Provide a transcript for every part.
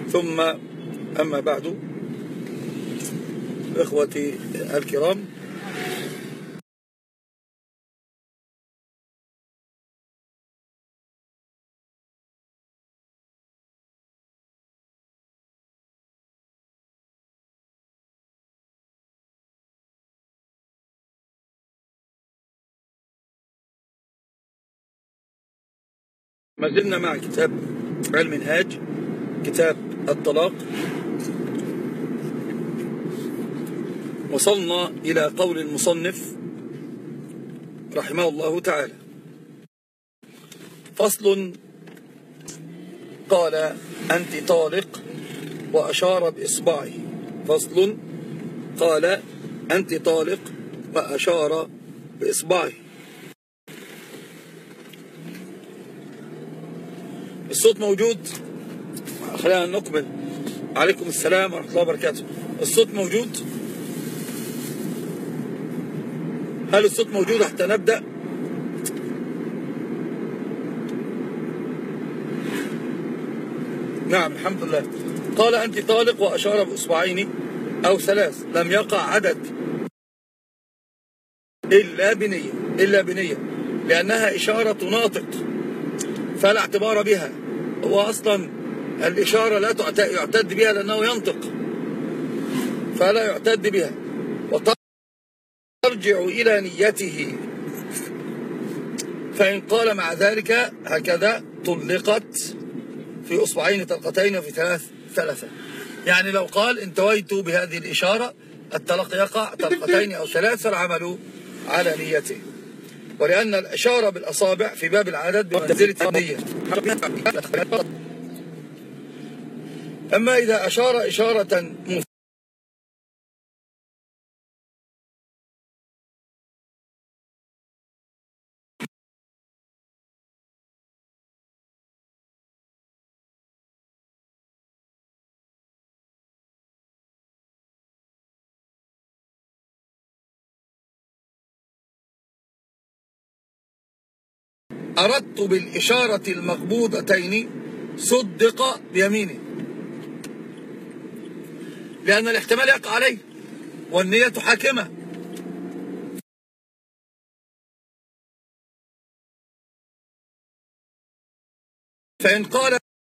ثم أما بعد، إخوتي الكرام، ما زلنا مع كتاب المنهاج، كتاب الطلاق. وصلنا إلى قول المصنف رحمه الله تعالى: فصل. قال: أنت طالق، وأشار بإصبعه. فصل. قال: أنت طالق، وأشار بإصبعه. الصوت موجود؟ خلينا نقبل. عليكم السلام ورحمة الله وبركاته. الصوت موجود؟ هل الصوت موجود حتى نبدأ؟ نعم الحمد لله. قال: أنت طالق، وأشار بإصبعين أو ثلاث، لم يقع عدد إلا بنية لأنها إشارة ناطق فلا اعتبار بها. هو أصلا الإشارة لا يعتد بها لأنه ينطق، فلا يعتد بها، وترجع إلى نيته. فإن قال مع ذلك هكذا طلقت في أصبعين طلقتين وفي ثلاثة. يعني لو قال انتويت بهذه الإشارة الطلاق يقع طلقتين أو ثلاث، فالعمل على نيته. ولأن الإشارة بالأصابع في باب العدد بمنزلة النية. أما إذا أشار إشارة أردت بالإشارة المقبوضتين صدق بيمينه، لأن الاحتمال يقع عليه والنية حاكمة. فإن قال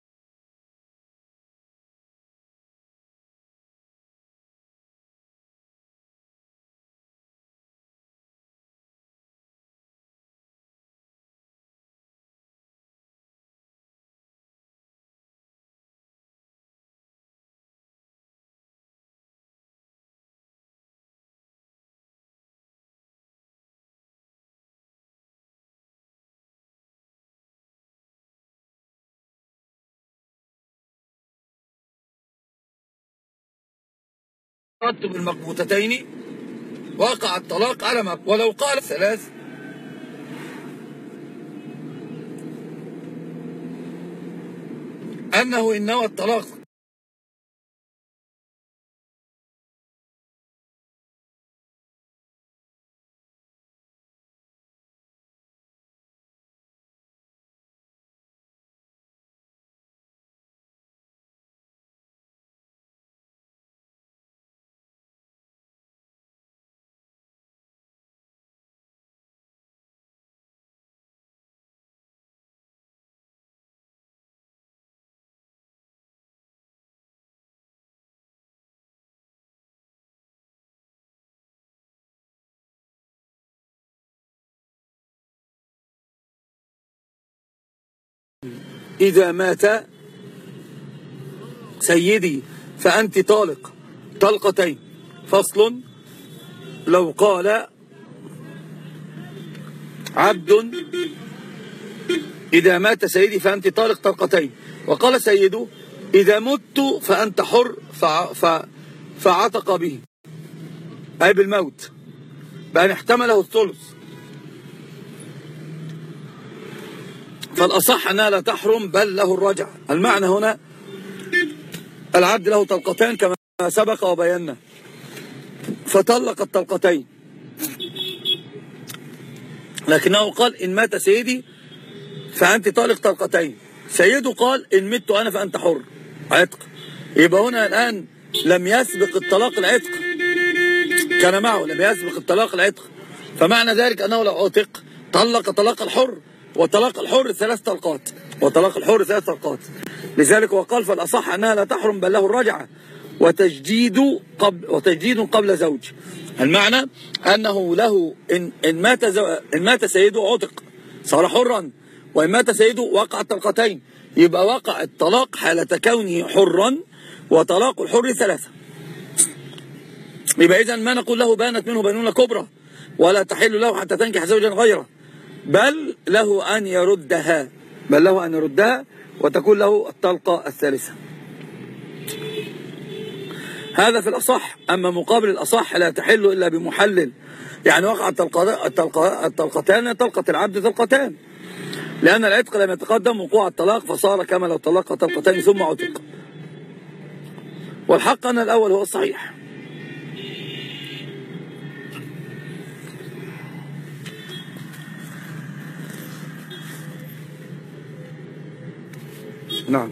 أردت بالمقبوضتين وقع الطلاق على ما، ولو قال ثلاث أنه إن نوى الطلاق إذا مات سيدي فأنت طالق طلقتين. فصل. لو قال عبد: إذا مات سيدي فأنت طالق طلقتين، وقال سيده: إذا مت فأنت حر، فعتق به، أي بالموت، بأن احتمله الثلث. فالأصح أنها لا تحرم بل له الرجع. المعنى هنا العبد له طلقتين كما سبق وبينا، فطلق الطلقتين، لكنه قال: إن مات سيدي فأنت طالق طلقتين. سيده قال: إن مت أنا فأنت حر، عتق. يبقى هنا الآن لم يسبق الطلاق العتق، كان معه لم يسبق الطلاق العتق، فمعنى ذلك أنه لو عتق طلق طلاق الحر، وطلاق الحر 3 طلقات، وطلاق الحر 3 طلقات. لذلك وقال فالأصح أنها لا تحرم بل له الرجعة وتجديد قبل زوج. المعنى أنه له إن مات سيده عتق صار حرا، وإن مات سيده وقع الطلقتين، يبقى وقع الطلاق حالة كونه حرا، وطلاق الحر 3. يبقى إذن ما نقول له بانت منه بينونة كبرى ولا تحل له حتى تنكح زوجا غيره، بل له أن يردها وتكون له الطلقة الثالثة. هذا في الأصح. أما مقابل الأصح لا تحل إلا بمحلل، يعني وقع الطلقتان طلقة العبد طلقتان، لأن العتق لم يتقدم وقوع الطلاق، فصار كما لو طلق طلقتين ثم عتق. والحق أن الأول هو الصحيح. نعم.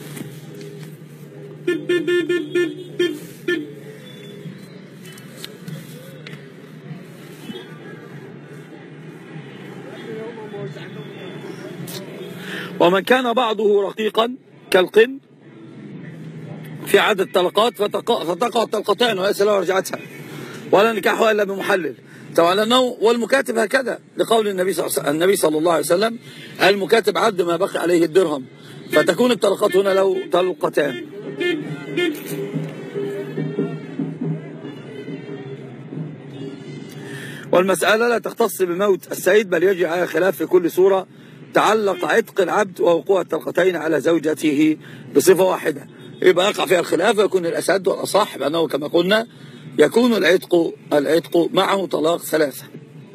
ومن كان بعضه رقيقا كالقن في عدد الطلقات فتقع الطلقتان وليس له رجعتها ولا نكاحها الا بمحلل. طبعا انه والمكاتب هكذا لقول النبي صلى الله عليه وسلم المكاتب عد ما بقي عليه الدرهم، فتكون الطلقات هنا له طلقتان. والمسألة لا تختص بموت السيد، بل يجري على خلاف في كل صورة تعلق عتق العبد ووقوع الطلقتين على زوجته بصفة واحدة، يبقى يقع فيها الخلاف، ويكون الأسد والأصح بأنه كما قلنا يكون العتق معه طلاق 3.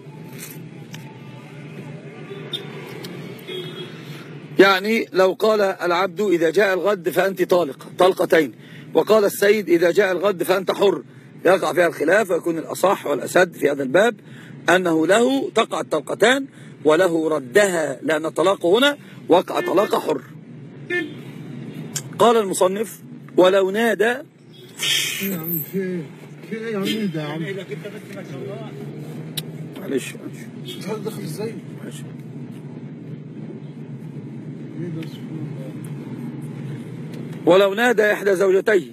يعني لو قال العبد إذا جاء الغد فأنت طالق طلقتين، وقال السيد إذا جاء الغد فأنت حر، يقع فيها الخلاف، ويكون الأصح والأسد في هذا الباب أنه له تقع الطلقتان وله ردها، لأن الطلاق هنا وقع طلاق حر. قال المصنف ولو نادى معلش دخل ازاي ولو نادى إحدى زوجتيه،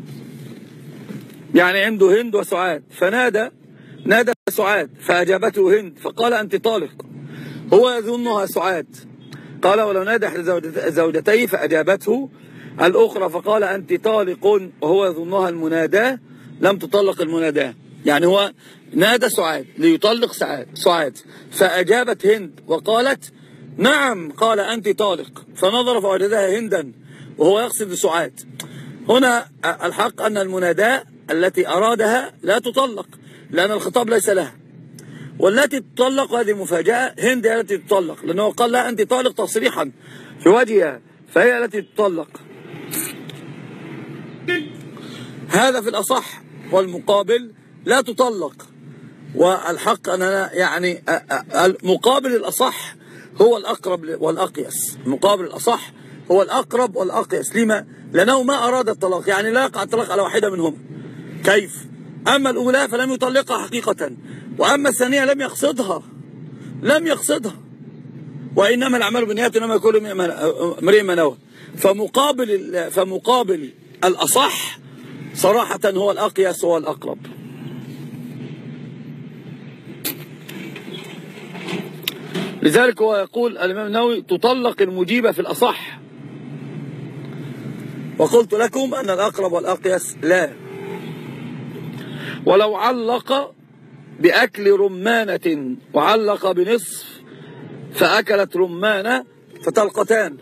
يعني عنده هند وسعاد، فنادى سعاد فأجابته هند فقال أنت طالق، هو يظنها سعاد. قال ولو نادى إحدى زوجتيه فأجابته الأخرى فقال أنت طالق وهو يظنها المناداة، لم تطلق المناداة. يعني هو نادى سعاد ليطلق سعاد فأجابت هند وقالت نعم، قال أنت طالق، فنظر فوجدها هندا وهو يقصد سعاد. هنا الحق أن المناداة التي أرادها لا تطلق، لأن الخطاب ليس لها، والتي تطلق هذه مفاجأة، هند هي التي تطلق، لأنه قال لها أنت طالق تصريحا في وجهها، فهي التي تطلق. هذا في الأصح، والمقابل لا تطلق. والحق أننا يعني مقابل الأصح هو الأقرب والأقيس، مقابل الأصح هو الأقرب والأقيس. لما؟ لأنه ما أراد الطلاق، يعني لا يقع الطلاق على واحدة منهم. كيف؟ أما الأولى فلم يطلقها حقيقة، وأما الثانية لم يقصدها، وإنما الأعمال بالنيات إنما يكون امرئ ما نوى. فمقابل الأصح صراحة هو الأقيس هو الأقرب. لذلك هو يقول الإمام النووي تطلق المجيبة في الأصح، وقلت لكم أن الأقرب والأقيس لا. ولو علق بأكل رمانة وعلق بنصف فأكلت رمانة فطلقتان.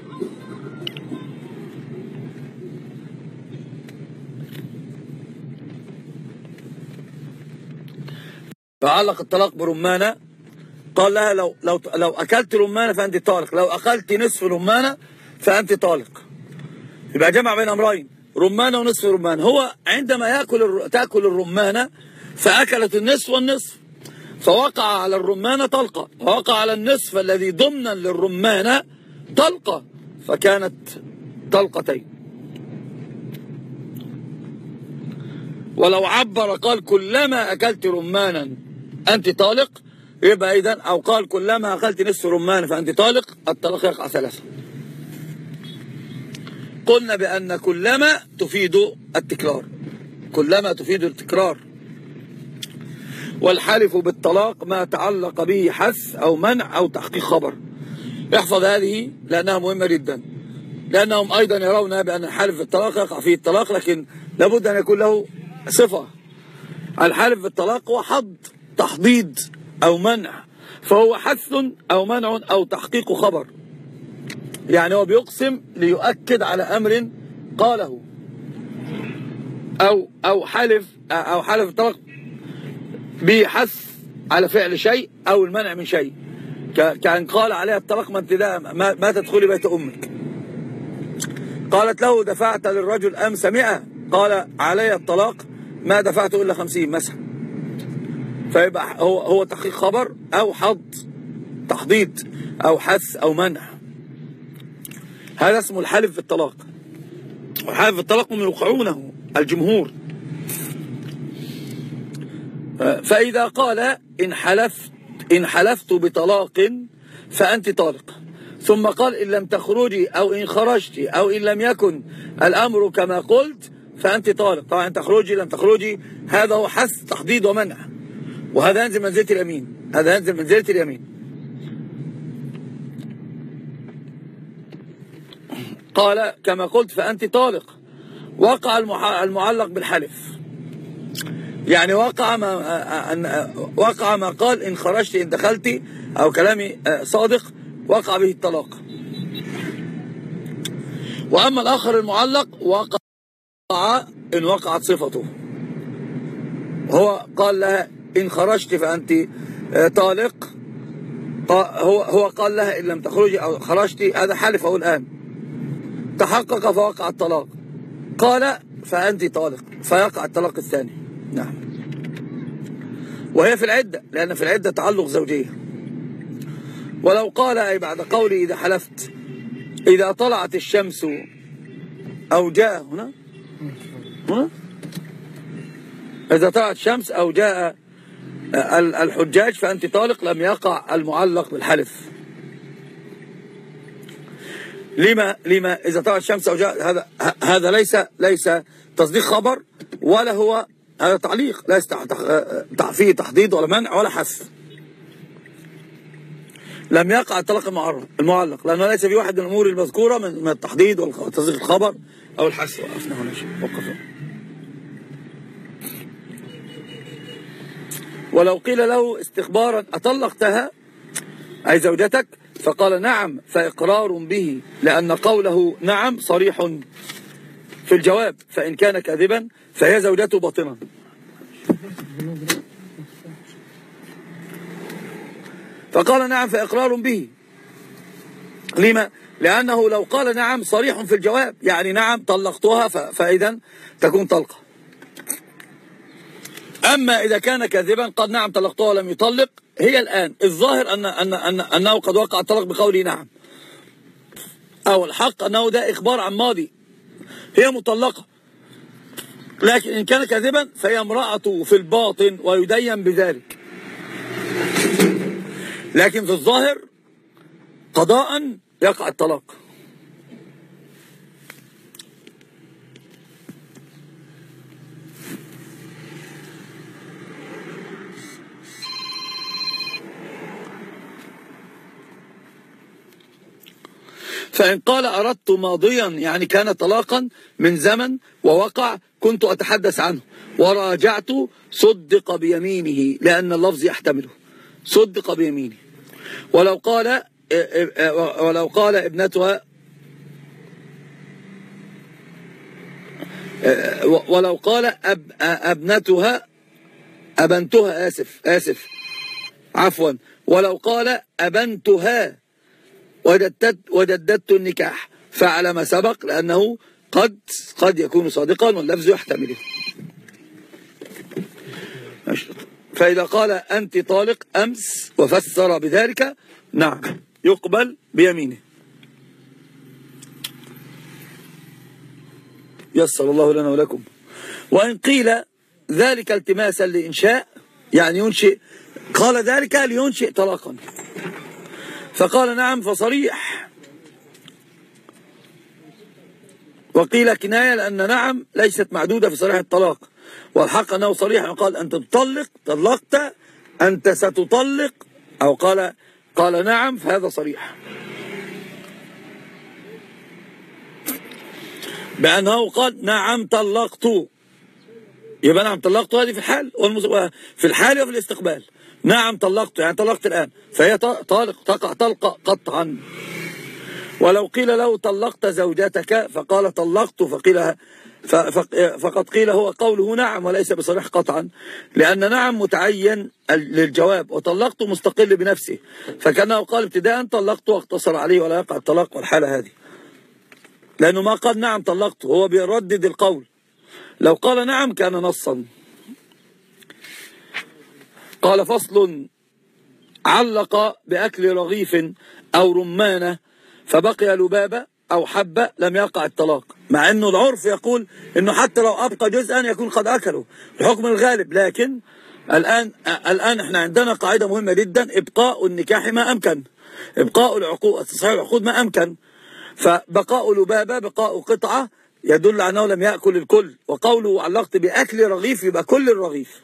فعلق الطلاق برمانة، قال لها لو أكلت رمانة فأنت طالق، لو أكلت نصف رمانة فأنت طالق. يبقى جمع بين أمرين، رمانة ونصف رمانة. هو عندما تأكل الرمانة فأكلت النصف والنصف، فوقع على الرمانة طلقة، ووقع على النصف الذي ضمنا للرمانة طلقة، فكانت طلقتين. ولو عبر قال كلما أكلت رمانا أنت طالق، يبقى إذن أو قال كلما أكلت نصف رمان فأنت طالق، الطلاق يقع ثلاثة. قلنا بأن كلما تفيد التكرار، كلما تفيد التكرار. والحلف بالطلاق ما تعلق به حث أو منع أو تحقيق خبر. احفظ هذه لأنها مهمة جدا، لأنهم أيضا يرون بأن الحلف بالطلاق يقع فيه الطلاق، لكن لابد أن يكون له صفة. الحلف بالطلاق هو حض، تحضيض أو منع، فهو حث أو منع أو تحقيق خبر. يعني هو بيقسم ليؤكد على أمر قاله، أو حلف الطلاق بحث على فعل شيء أو المنع من شيء، كان قال عليها الطلاق ما تدخلي بيت أمك. قالت له دفعت للرجل أمس 100، قال علي الطلاق ما دفعت إلا 50 مثلا. فيبقى هو تحقيق خبر أو حض، تحضيض أو حث أو منع. هذا اسمه الحلف بالطلاق. والحلف بالطلاق هم يوقعونه الجمهور. فإذا قال إن حلفت بطلاق فأنت طالق، ثم قال إن لم تخرجي أو إن خرجت أو إن لم يكن الأمر كما قلت فأنت طالق. طبعا تخرجي لم تخرجي هذا هو حث، تحضيض ومنع، وهذا ينزل منزلة اليمين، هذا ينزل منزلة اليمين. قال كما قلت فأنت طالق، وقع المعلق بالحلف، يعني وقع ما قال إن خرجت إن دخلت أو كلامي صادق وقع به الطلاق. وأما الآخر المعلق وقع إن وقعت صفته، هو قال لها إن خرجت فأنت طالق، هو قال لها إن لم تخرجي أو خرجت، هذا حلفه الآن تحقق فوقع الطلاق، قال فأنت طالق فيقع الطلاق الثاني. نعم. وهي في العدة، لأن في العدة تعلق زوجية. ولو قال أي بعد قولي إذا حلفت إذا طلعت الشمس أو جاء هنا إذا طلعت الشمس أو جاء الحجاج فأنت طالق، لم يقع المعلق بالحلف. لما إذا طلعت الشمس أو جاء، هذا ليس تصديق خبر، ولا هو هذا تعليق، ليس فيه تحضيض ولا منع ولا حث. لم يقع الطلاق المعلق، لأنه ليس في واحد من الأمور المذكورة من التحضيض وتصديق الخبر أو الحث. وقفنا هنا وقفنا. ولو قيل له استخبارا أطلقتها أي زوجتك، فقال نعم فإقرار به، لأن قوله نعم صريح في الجواب، فإن كان كاذبا فهي زوجته باطنا. فقال نعم فإقرار به. لما؟ لأنه لو قال نعم صريح في الجواب، يعني نعم طلقتها، فإذا تكون طلقة. أما إذا كان كاذبا قد نعم طلقتها ولم يطلق، هي الآن الظاهر أنه قد وقع الطلاق بقوله نعم، أو الحق أنه ده إخبار عن ماضي، هي مطلقة. لكن إن كان كاذبا فهي امرأته في الباطن ويدين بذلك، لكن في الظاهر قضاء يقع الطلاق. فإن قال أردت ماضيا، يعني كان طلاقا من زمن ووقع كنت أتحدث عنه وراجعت، صدق بيمينه، لأن اللفظ يحتمله، صدق بيمينه. ولو قال ابنتها، ولو قال ابنتها أبنتها، آسف عفوا، ولو قال أبنتها وجددت النكاح فعلى ما سبق، لأنه قد يكون صادقا واللفظ يحتمله. فإذا قال أنت طالق أمس وفسر بذلك، نعم يقبل بيمينه. يسر الله لنا ولكم. وإن قيل ذلك التماسا لإنشاء، يعني ينشئ، قال ذلك لينشئ طلاقا، فقال نعم فصريح. وقيل كناية لأن نعم ليست معدودة في صريح الطلاق، والحق أنه صريح، قال أنت تطلق، طلقت، أنت ستطلق، أو قال نعم، فهذا صريح بأنه قال نعم طلقت، يبقى نعم طلقت هذه في الحال في الحال وفي الاستقبال. نعم طلقت يعني طلقت الآن، فهي طالق، تقع طلقة قطعا. ولو قيل له طلقت زوجتك فقال طلقت، فقد قيل هو قوله نعم وليس بصريح قطعا، لأن نعم متعين للجواب، وطلقت مستقل بنفسه، فكانه قال ابتداء طلقت واقتصر عليه ولا يقع الطلاق والحالة هذه، لأنه ما قال نعم طلقت، هو بيردد القول. لو قال نعم كان نصا. قال فصل: علق بأكل رغيف أو رمانة فبقي لبابة أو حبة لم يقع الطلاق، مع أنه العرف يقول أنه حتى لو أبقى جزءا يكون قد أكله الحكم الغالب، لكن الآن احنا عندنا قاعدة مهمة جدا: إبقاء النكاح ما أمكن، إبقاء العقود، تصحيح العقود ما أمكن، فبقاء لبابة، بقاء قطعة، يدل على أنه لم يأكل الكل. وقوله علقت بأكل رغيف يبقى كل الرغيف،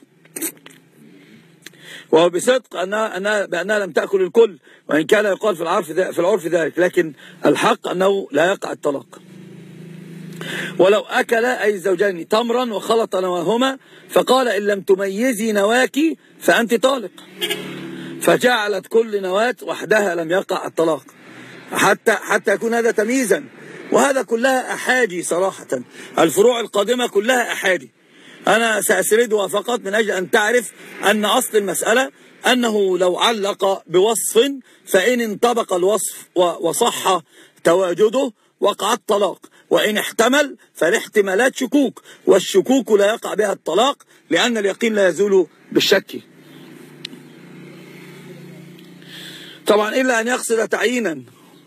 وهو بصدق بأنها لم تأكل الكل، وإن كان يقال في العرف ذلك، لكن الحق أنه لا يقع الطلاق. ولو أكل أي الزوجين تمرا وخلط نواهما فقال إن لم تميزي نواك فأنت طالق، فجعلت كل نواة وحدها لم يقع الطلاق، حتى يكون هذا تمييزا. وهذا كلها أحادي صراحة، الفروع القادمة كلها أحادي، أنا سأسردها فقط من أجل أن تعرف أن أصل المسألة أنه لو علق بوصف فإن انطبق الوصف وصح تواجده وقع الطلاق، وإن احتمل فالاحتمالات شكوك، والشكوك لا يقع بها الطلاق، لأن اليقين لا يزول بالشك. طبعا إلا أن يقصد تعيينا،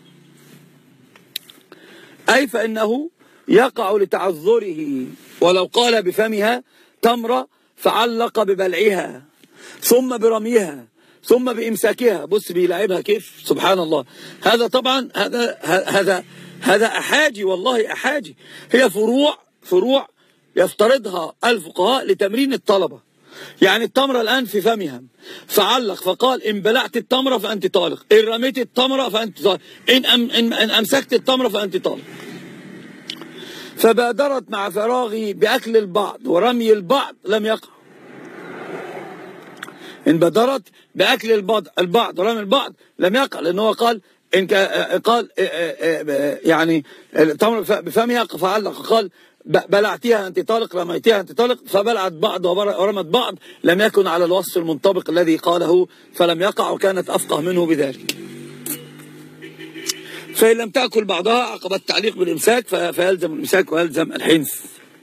أي فإنه يقع لتعذره. ولو قال بفمها تمرة فعلق ببلعها ثم برميها ثم بإمساكها، بص بيلعبها كيف، سبحان الله. هذا طبعا هذا أحاجي، والله أحاجي، هي فروع يفترضها الفقهاء لتمرين الطلبة. يعني التمرة الآن في فمها فعلق فقال إن بلعت التمرة فأنت طالق، إن رميت التمرة فأنت طالق، إن أمسكت التمرة فأنت طالق. فبادرت مع فراغه بأكل البعض ورمي البعض لم يقع. إن بادرت بأكل البعض ورمي البعض لم يقع، لأنه قال يعني التمر بفمها فعلق، قال بلعتها أنت طالق، رميتها أنت طالق، فبلعت بعض ورمت بعض، لم يكن على الوصف المنطبق الذي قاله فلم يقع، وكانت أفقه منه بذلك. فإن لم تأكل بعضها عقب التعليق بالإمساك فيلزم الإمساك ويلزم الحنث.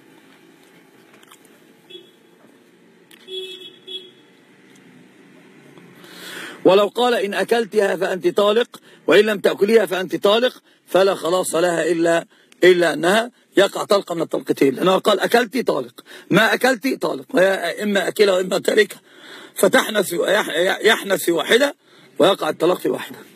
ولو قال إن أكلتها فأنت طالق وإن لم تأكليها فأنت طالق فلا خلاص لها إلا أنها يقع طلقة من الطلقتين، لأنه قال أكلتي طالق، ما أكلتي طالق، وهي إما أكلها وإما تركها، فتحنث يحنث في واحدة ويقع الطلاق في واحدة.